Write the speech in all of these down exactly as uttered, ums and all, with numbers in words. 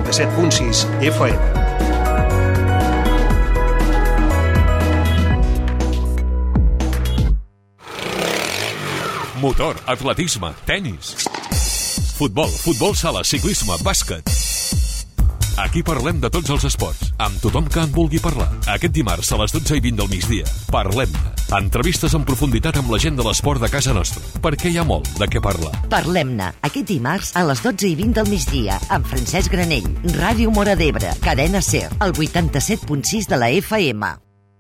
vuitanta-set punt sis F M. Motor, atletisme, tenis, futbol, futbol sala, ciclisme, bàsquet. Aquí parlem de tots els esports, amb tothom que en vulgui parlar. Aquest dimarts a les dotze i vint del migdia, parlem-ne. Entrevistes en profunditat amb la gent de l'esport de casa nostra, perquè hi ha molt de què parlar. Parlem-ne, aquest dimarts a les dotze i vint del migdia, amb Francesc Granell, Ràdio Móra d'Ebre, Cadena SER, el vuitanta-set punt sis de la F M.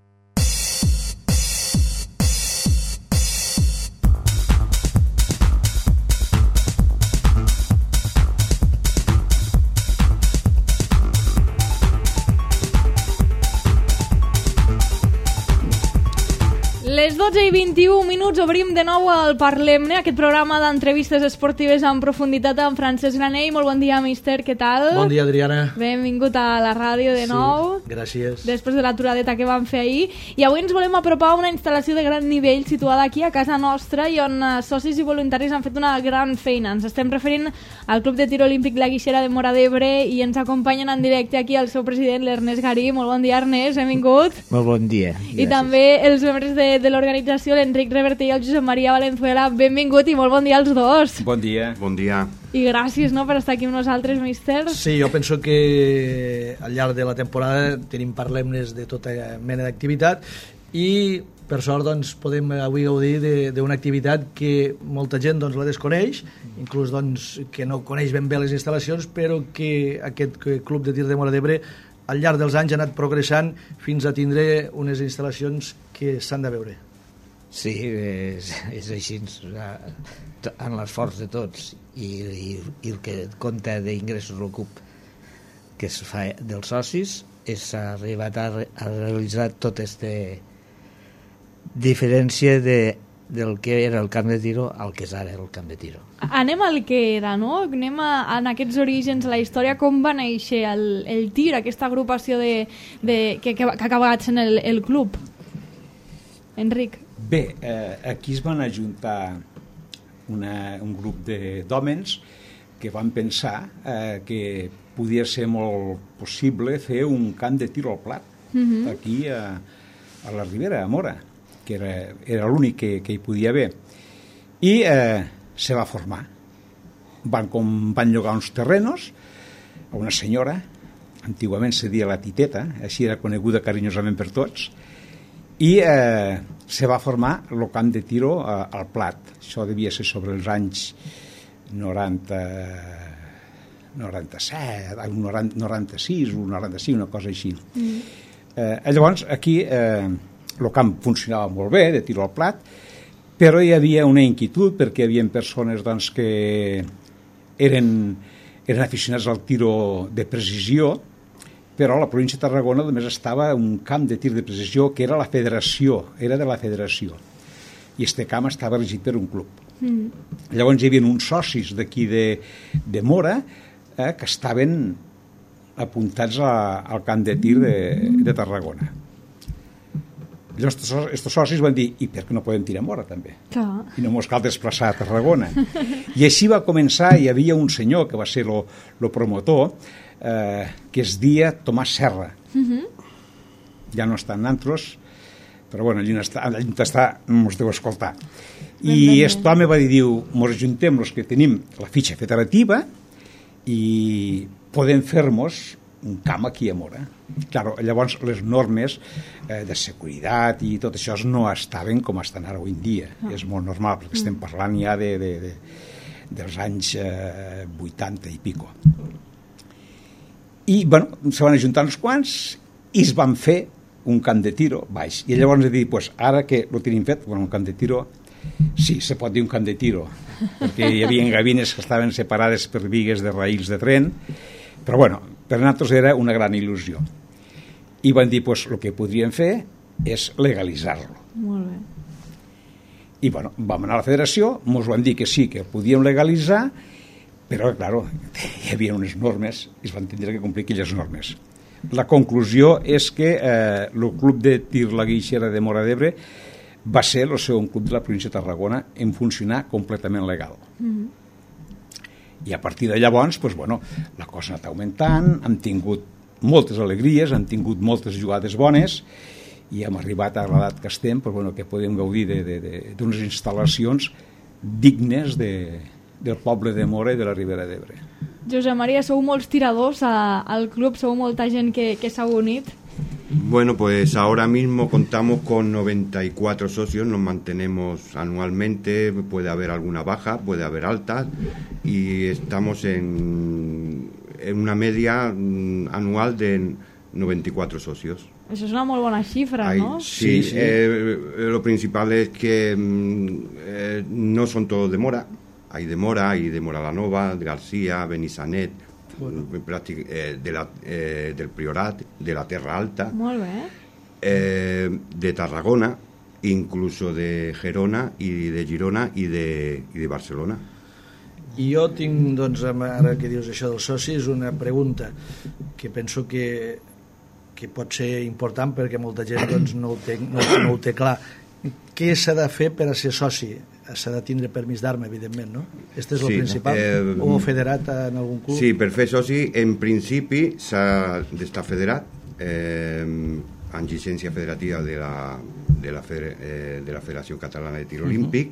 Les dotze i vint-i-u minuts obrim de nou el Parlem-ne, aquest programa d'entrevistes esportives en profunditat amb Francesc Granell. Molt bon dia, míster, què tal? Bon dia, Adriana. Benvingut a la ràdio de nou. Sí, gràcies. Després de l'aturadeta que vam fer ahir. I avui ens volem apropar a una instal·lació de gran nivell situada aquí a casa nostra i on socis i voluntaris han fet una gran feina. Ens estem referint al Club de Tir Olímpic La Guixera de Móra d'Ebre i ens acompanyen en directe aquí el seu president, l'Ernest Garí. Molt bon dia, Ernest, benvingut. Molt bon dia. Gràcies. I també els membres de, de l'organització, l'Enric Reverter i el Josep Maria Valenzuela. Benvingut i molt bon dia als dos. Bon dia. Bon dia. I gràcies, no, per estar aquí amb nosaltres, míster. Sí, jo penso que al llarg de la temporada tenim parlem-nes de tota mena d'activitat i per sort doncs, podem avui gaudir d'una activitat que molta gent doncs, la desconeix, inclús doncs, que no coneix ben bé les instal·lacions, però que aquest Club de Tir de Móra d'Ebre al llarg dels anys ha anat progressant fins a tindre unes instal·lacions que s'han de veure. Sí, és, és així, en l'esforç de tots i, i, i el que compta d'ingressos al CUP que es fa dels socis és arribat a, a realitzar tota aquesta diferència de, del que era el camp de tiro al que és ara el camp de tiro. Anem al que era, no? Anem a, a aquests orígens, a la història, com va néixer el, el tir, aquesta agrupació de, de, que, que, que ha acabat sent el, el club. Enric. Bé, eh, aquí es van ajuntar una, un grup d'hòmens que van pensar eh, que podia ser molt possible fer un camp de tir al plat, uh-huh. aquí a, a la Ribera, a Móra, que era, era l'únic que, que hi podia haver. I eh, se va formar. Van, com, van llogar uns terrenos a una senyora, antigament se deia la Titeta, així era coneguda carinyosament per tots, i eh, se va formar el camp de tiro eh, al Plat. Això devia ser sobre els anys noranta, noranta-set, noranta, noranta-sis o noranta-cinc, una cosa així. Mm. Eh, llavors, aquí eh, el camp funcionava molt bé, de tiro al plat, però hi havia una inquietud perquè hi havia persones doncs, que eren, eren aficionats al tiro de precisió, però a la província de Tarragona només estava un camp de tir de precisió que era la federació, era de la federació. I este camp estava regit per un club. Mm. Llavors hi havia uns socis d'aquí de, de Móra eh, que estaven apuntats a, al camp de tir de, de Tarragona. Llavors estos socis van dir, i per què no podem tirar a Móra també? Clar. I no mos cal desplaçar a Tarragona. I així va començar, hi havia un senyor que va ser el promotor, eh, que es dia Tomàs Serra. Uh-huh. Ja no està en Antros, però bueno, allà està, allà està, mos deu escoltar. I aquest home va dir, diu, mos ajuntem els que tenim la fitxa federativa i podem fer-nos un camp aquí a Móra. Claro, llavors les normes eh, de seguretat i tot això no estaven com estan ara avui en dia. Ah. És molt normal, perquè estem parlant ja de, de, de, dels anys eh, vuitanta i pico. I, bueno, se van ajuntar uns quants i es van fer un camp de tiro baix. I llavors he dit, pues, ara que ho tenim fet, bueno, un camp de tiro, sí, se pot dir un camp de tiro, perquè hi havia gavines que estaven separades per vigues de raïls de tren, però, bueno, per nosaltres era una gran il·lusió. I van dir, pues, el que podríem fer és legalitzar-lo. Molt bé. I, bueno, vam anar a la federació, ens van dir que sí, que podíem legalitzar, però, clar, hi havia unes normes i es van tindre que complir aquelles normes. La conclusió és que eh, el Club de Tir La Guixera de Móra d'Ebre va ser el segon club de la província de Tarragona en funcionar completament legal. Mm-hmm. I a partir de llavors, doncs, bueno, la cosa ha anat augmentant, hem tingut moltes alegries, hem tingut moltes jugades bones i hem arribat a l'edat que estem, doncs, bueno, que podem gaudir d'unes instal·lacions dignes de, del poble de Móra i de la Ribera d'Ebre. Josep Maria, sou molts tiradors a, al club, sou molta gent que, que s'ha unit. Bueno, pues ahora mismo contamos con noventa y cuatro socios, nos mantenemos anualmente, puede haber alguna baja, puede haber altas, y estamos en, en una media mm, anual de noventa y cuatro socios. Eso es una muy buena cifra, Hay, ¿no? Sí, Sí, sí. Eh, lo principal es que mm, eh, no son todos de Mora, hay de Mora, hay de Mora la Nova, de García, Benissanet, bueno. eh, de la, eh, del Priorat, de la Terra Alta, Molt bé. eh, de Tarragona, incluso de Gerona i de Girona i de, i de Barcelona. I jo tinc, doncs, ara que dius això dels socis, una pregunta que penso que, que pot ser important perquè molta gent doncs, no, ho té, no, no ho té clar. Què s'ha de fer per a ser soci? S'ha de tindre permís d'arma, evidentment, no? Este és el Sí, principal. eh, O federat en algun club? Sí, per fer soci, en principi s'ha d'estar federat eh, amb llicència federativa de la, de la, feder, eh, de la Federació Catalana de Tir Olímpic.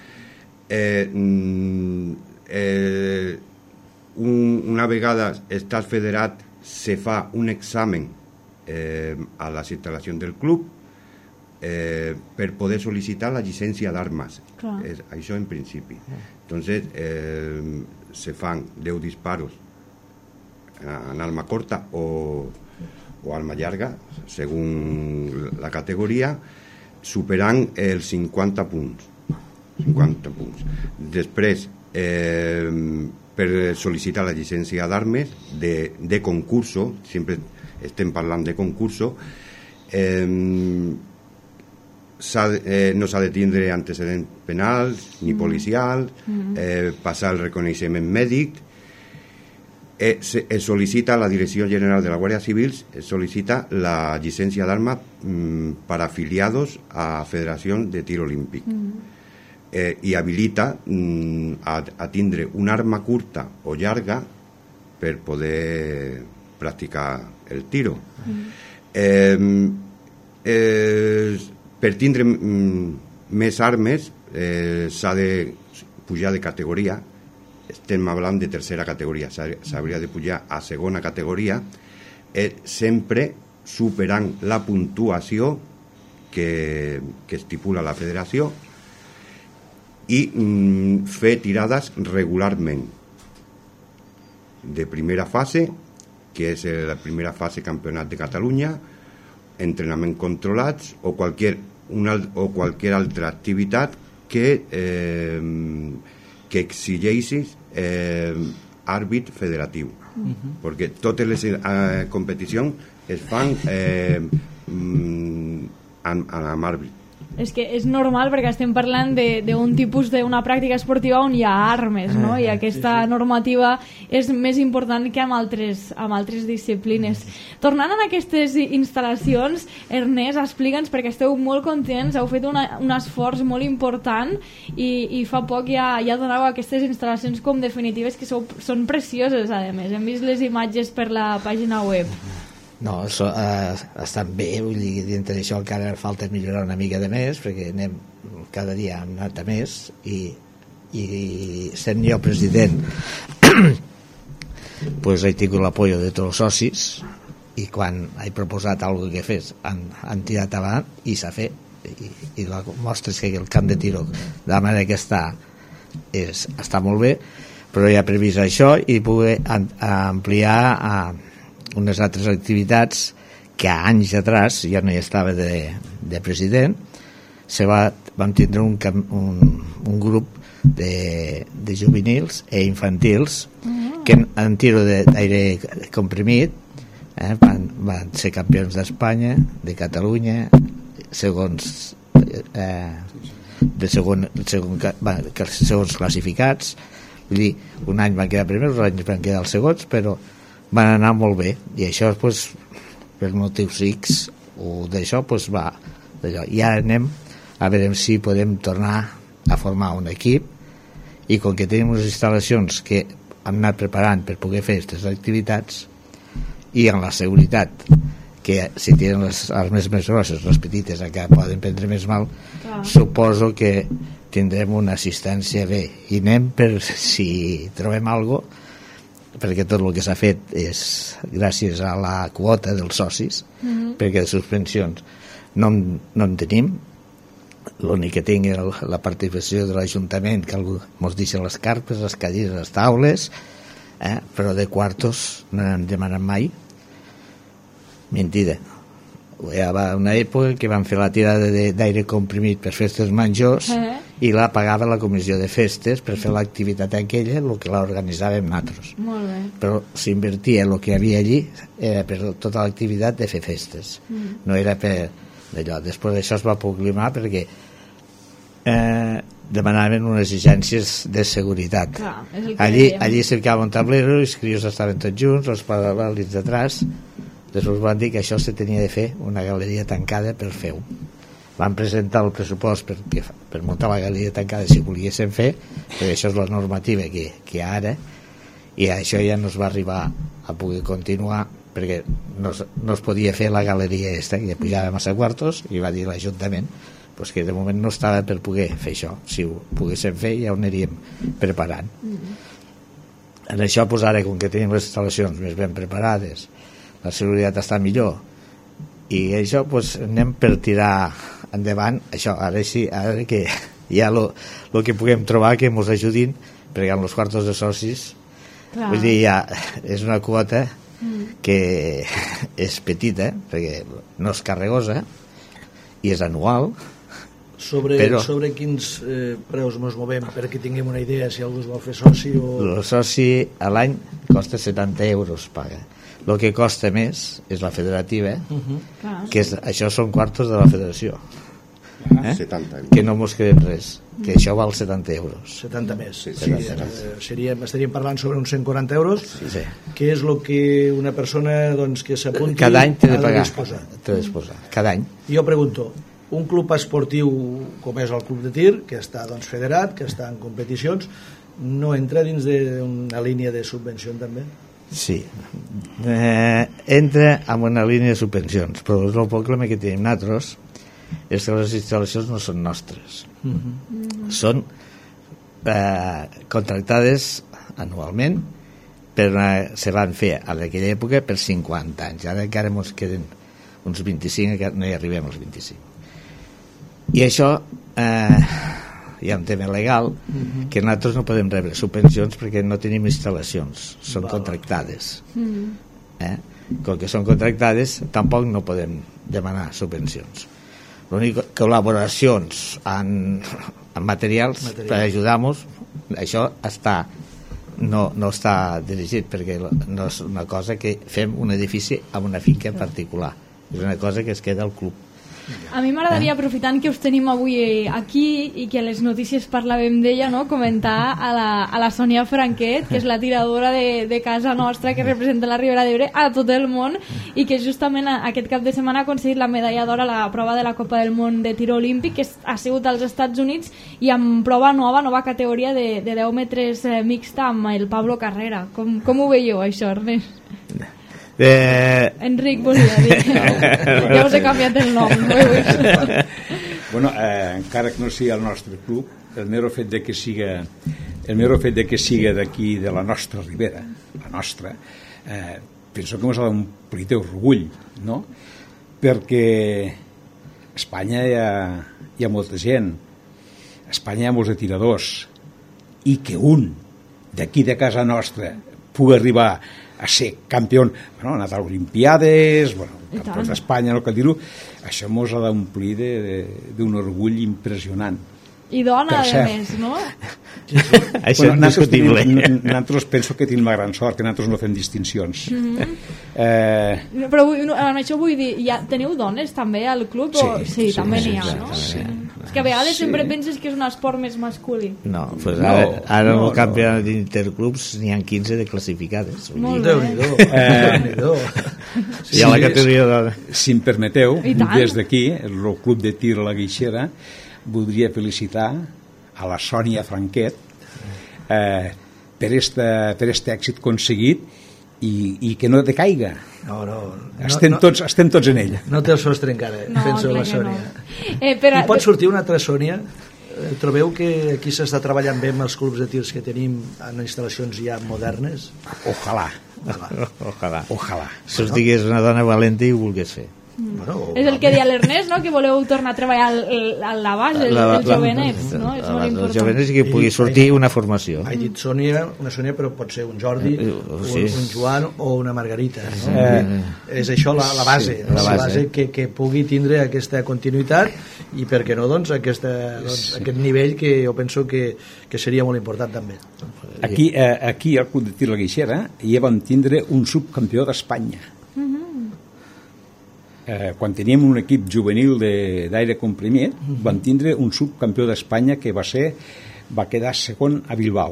Eh, mm, eh, un, una vegada estàs federat se fa un examen eh, a les instal·lacions del club eh, per poder sol·licitar la llicència d'armes. Es, això en principi. Entonces eh, se fan deu disparos en arma corta o, o arma llarga según la categoria, superant els cinquanta punts. cinquanta punts. Després, eh, per sol·licitar la llicència d'armes de, de concurso, sempre estem parlant de concurso, eh, S'ha, eh, no s'ha de tindre antecedents penals ni policials, eh, passar el reconeixement mèdic, eh, se, es sol·licita a la Direcció General de la Guàrdia Civil, es sol·licita la llicència d'arma mm, per afiliados a Federació de Tir Olímpic eh, i habilita mm, a, a tindre una arma curta o llarga per poder practicar el tiro. eh, eh, Per tindre mm, més armes eh, s'ha de pujar de categoria, estem parlant de tercera categoria, s'hauria de pujar a segona categoria, eh, sempre superant la puntuació que, que estipula la federació i mm, fer tirades regularment de primera fase, que és la primera fase Campionat de Catalunya, entrenament controlats o qualsevol una, o qualsevol altra activitat que, eh, que exigeixi eh, àrbit federatiu. Uh-huh. Perquè totes les eh, competicions es fan eh, amb, amb àrbit. És que és normal perquè estem parlant d'un tipus d'una pràctica esportiva on hi ha armes, no? I aquesta normativa és més important que amb altres, amb altres disciplines. Tornant a aquestes instal·lacions, Ernest, explica'ns, perquè esteu molt contents, heu fet una, un esforç molt important i, i fa poc ja, ja donàveu aquestes instal·lacions com definitives que sou, són precioses, a més. Hem vist les imatges per la pàgina web. No, so, eh, estan bé, vull dir, dintre d'això encara falta millorar una mica de més, perquè anem, cada dia hem anat a més, i, i sent jo president, pues he tingut l'apoyo de tots els socis, i quan he proposat alguna que fes, han, han tirat avant, i s'ha fet, i, i la mostra és que el camp de tiro, de la manera que està, és, està molt bé, però hi ha previst això, i poder an, ampliar a unes altres activitats que anys atrás ja no hi estava de, de president. Se va, vam tindre un, un, un grup de, de juvenils e infantils que en, en tiro d'aire comprimit eh, van, van ser campions d'Espanya, de Catalunya, segons eh, de segon, segon, van, segons classificats. Vull dir, un any van quedar primers, un any van quedar els segons, però van anar molt bé, i això pues, per motius X o d'això pues, va d'allò. I ara anem a veure si podem tornar a formar un equip, i com que tenim unes instal·lacions que hem anat preparant per poder fer aquestes activitats, i en la seguretat, que si tenen les armes més grosses, les petites encara poden prendre més mal, ah. suposo que tindrem una assistència bé, i anem per si trobem alguna cosa, perquè tot el que s'ha fet és gràcies a la quota dels socis, mm-hmm. perquè de suspensions no, no en tenim. L'únic que tinc és la participació de l'Ajuntament, que algú ens deixa les carpes, les cadires, les taules, eh? però de quartos no n'han demanat mai. Mentida. Hi va una època que van fer la tirada d'aire comprimit per festes majors eh? i la pagava la comissió de festes per fer l'activitat aquella, el que l'organitzàvem nosaltres. Molt bé. Però s'invertia el que hi havia allí era per tota l'activitat de fer festes. Mm. No era per d'allò. Després d'això es va proclamar perquè eh, demanaven unes exigències de seguretat. Clar, és el que allí, dèiem. allí cercava un tablero, els crios estaven tots junts, els paral·lels d'atràs. Després van dir que això se tenia de fer una galeria tancada per fer-ho. Van presentar el pressupost per, per muntar la galeria tancada si volguessin fer, perquè això és la normativa que, que ara, i això ja no es va arribar a poder continuar perquè no es, no es podia fer la galeria esta, que pujava massa quartos, i va dir l'Ajuntament pues, que de moment no estava per poder fer això. Si ho poguéssim fer ja ho aniríem preparant. Mm-hmm. En això, pues, ara, com que tenim les instal·lacions més ben preparades, la seguretat està millor, i això pues, anem per tirar endavant això. Ara sí, ara que hi ha el que puguem trobar que ens ajudin, perquè amb els quartos de socis, clar. Vull dir, ja és una quota mm. que és petita, perquè no és carregosa i és anual. Sobre, però, sobre quins eh, preus ens movem, perquè tinguem una idea si algú es vol fer soci o... El soci a l'any costa setanta euros, paga. El que costa més és la federativa, uh-huh. que és, això són quartos de la federació. Ah, eh? setanta. Que no mos quedem res, que això val setanta euros. setanta més. Sí, sí, sí, eh, seríem, estaríem parlant sobre uns cent quaranta euros, sí, sí. que és el que una persona doncs, que s'apunti cada any té de pagar. Disposar. Té de disposar, cada any. Jo pregunto, un club esportiu com és el Club de Tir, que està doncs, federat, que està en competicions, no entra dins d'una línia de subvenció també? Sí, eh, entra en una línia de subvencions, però el problema que tenim nosaltres és que les instal·lacions no són nostres. Mm-hmm. Són eh, contractades anualment, per una, se van fer a aquella època per cinquanta anys. Ara encara ens queden uns vint-i-cinc, encara no hi arribem als vint-i-cinc. I això... Eh, hi ha un tema legal uh-huh. que nosaltres no podem rebre subvencions perquè no tenim instal·lacions, són Val. contractades uh-huh. eh? com que són contractades tampoc no podem demanar subvencions. L'únic, col·laboracions en, en materials Material. per ajudar-nos, això està no, no està dirigit perquè no és una cosa que fem un edifici amb una finca en particular, és una cosa que es queda al club. A mi m'agradaria, aprofitant que us tenim avui aquí i que a les notícies parlàvem d'ella, no? Comentar a la, a la Sònia Franquet, que és la tiradora de, de casa nostra, que representa la Ribera d'Ebre a tot el món, i que justament aquest cap de setmana ha aconseguit la medalla d'or a la prova de la Copa del Món de tir olímpic, que ha sigut als Estats Units, i amb prova nova, nova categoria de, de deu metres mixta amb el Pablo Carrera. Com, com ho veieu, això, Ernest? Eh... Enric volia dir ja us he canviat el nom. Bueno, eh, encara que no sigui el nostre club, el mero fet de que siga el mero fet de que siga d'aquí de la nostra Ribera, la nostra, eh, penso que ens ha d'omplir d'orgull, no? Perquè a Espanya hi ha, hi ha molta gent, a Espanya hi ha molts de tiradors, i que un d'aquí de casa nostra pugui arribar a ser campió, bueno, ha anat a Olimpiades, bueno, campions d'Espanya, no cal dir-ho, això mos ha d'omplir d'un orgull impressionant. I dona, a més, no? Això bueno, és discutible. Nosaltres penso que tenim la gran sort, que nosaltres no fem distincions. Mm-hmm. eh... Però vull, no, amb això vull dir, ja, teniu dones també al club? Sí, o... sí, sí, també sí, n'hi ha, sí, no? sí. És que a vegades sí. sempre penses que és un esport més masculí. No, pues ara, no, ara no, el campionat no. d'interclubs n'hi ha quinze de classificades. Molt bé. Déu-n'hi-do. Eh, sí, hi ha la categoria de... Si em permeteu, des d'aquí, el Club de Tir a la Guixera, voldria felicitar a la Sònia Franquet, eh, per este, per este èxit aconseguit i, i que no decaiga. No, no, estem, no, tots, estem tots en ella. No té el sostre encara, no, penso la no. Sònia. Eh, però... I pot sortir una altra Sònia? Trobeu que aquí s'està treballant bé amb els clubs de tirs que tenim en instal·lacions ja modernes? Ojalà. Ojalà. Ojalà. Ojalà. Si us digués una dona valenta i ho volgués fer. Mm. Bueno, és el que deia l'Ernest, no? Que voleu tornar a treballar a la base, la, els jovenets, no? És molt important. Els jovenets i que pugui sortir una formació. Ha dit Sònia, una Sònia, però pot ser un Jordi, sí. un, un Joan o una Margarita. No? Eh, és això la, la base, sí, la base, la base que, que pugui tindre aquesta continuïtat i, per què no, doncs, aquesta, doncs, sí. aquest nivell que jo penso que, que seria molt important també. Aquí, eh, aquí al Club de Tir La Guixera ja vam tindre un subcampió d'Espanya. Mm-hmm. Eh, quan teníem un equip juvenil d'aire comprimit, mm-hmm. vam tindre un subcampió d'Espanya que va ser va quedar segon a Bilbao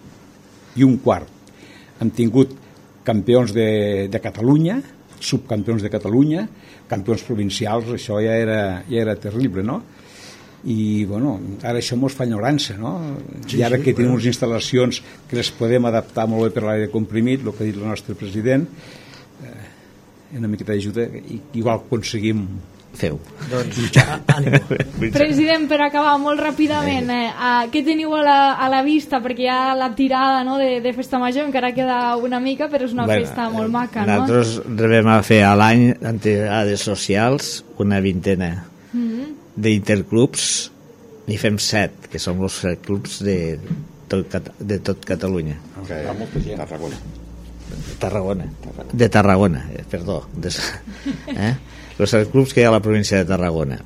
i un quart. Hem tingut campions de, de Catalunya, subcampions de Catalunya, campions provincials, això ja era, ja era terrible, no? I, bueno, ara això mos fa enyorança, no? Sí, I ara sí, que tenim unes instal·lacions que les podem adaptar molt bé per l'aire comprimit, el que ha dit el nostre president, eh, una miqueta d'ajuda i igual aconseguim feu. Doncs, ànimo. President, per acabar molt ràpidament, eh, uh, què teniu a la, a la vista? Perquè hi ha la tirada, no, de, de Festa Major, encara queda una mica, però és una bueno, festa molt maca, no? Nosaltres rebem a fer a l'any, en tirades socials, una vintena mm-hmm. d'interclubs, n'hi fem set, que són els clubs de tot, de tot Catalunya. Okay. Hi ha molta gent. Tarragona. Tarragona. De Tarragona, eh, perdó. Des, eh? Els clubs que hi ha a la província de Tarragona.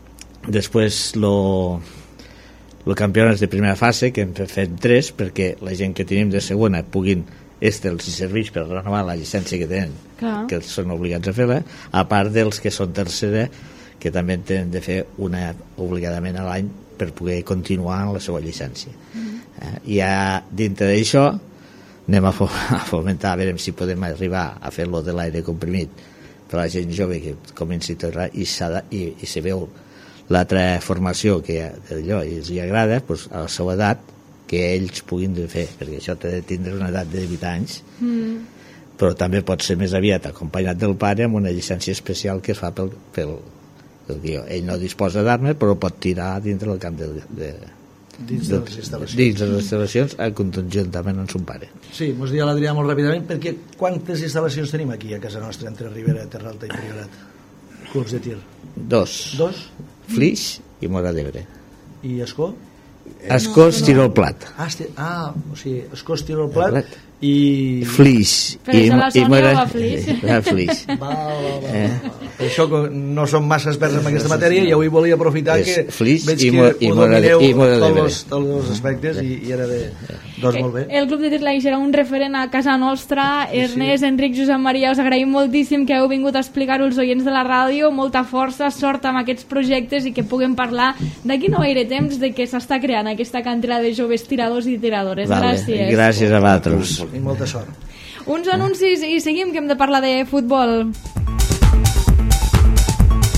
Després lo, lo campionats de primera fase, que hem fet tres, perquè la gent que tenim de segona puguin, este els serveix per renovar la llicència que tenen, clar. Que són obligats a fer-la, a part dels que són tercera, que també tenen de fer una obligadament a l'any per poder continuar en la seva llicència. Mm-hmm. Eh? I a, dintre d'això anem a fomentar, a veure si podem arribar a fer-lo de l'aire comprimit per a la gent jove que comenci a tornar i, i, i si veu l'altra formació que allò els hi agrada, doncs a la seva edat que ells puguin fer, perquè això té de tindre una edat de divuit anys, mm. però també pot ser més aviat acompanyat del pare amb una llicència especial que es fa pel, pel, pel guió. Ell no disposa d'armes, però pot tirar dintre del camp de, de dins de les instal·lacions. Dins de les instal·lacions, conjuntament amb son pare. Sí, mos dia l'Adrià molt ràpidament, perquè quantes instal·lacions tenim aquí a casa nostra, entre Ribera, Terra Alta i Priorat? Clubs de tir. Dos. Dos? Flix i Móra d'Ebre. I Escó? Escó, no, tiro el plat. Ah, esti... ah, o sigui, Escó, tiro el plat, el plat. i... Flix. Però i, això la Sònia Móra... va Flix. Va Flix. Va, va, va. Eh? Per això no som massa experts en aquesta matèria i avui volia aprofitar és que Flix veig i que Móra, ho domineu i Móra tots els, tots els aspectes i, i era de... Doncs molt bé. El Club de Tir La Guixera, un referent a casa nostra. Ernest, sí. Enric, Josep Maria, us agraïm moltíssim que heu vingut a explicar-ho als oients de la ràdio. Molta força, sort amb aquests projectes i que puguem parlar d'aquí no gaire temps de que s'està creant aquesta cantera de joves tiradors i tiradores. Vale. Gràcies. Gràcies a vosaltres. I molta sort. Uns anuncis i seguim, que hem de parlar de futbol.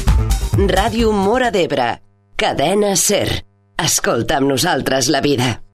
Ràdio Móra d'Ebre. Cadena SER. Escolta amb nosaltres la vida.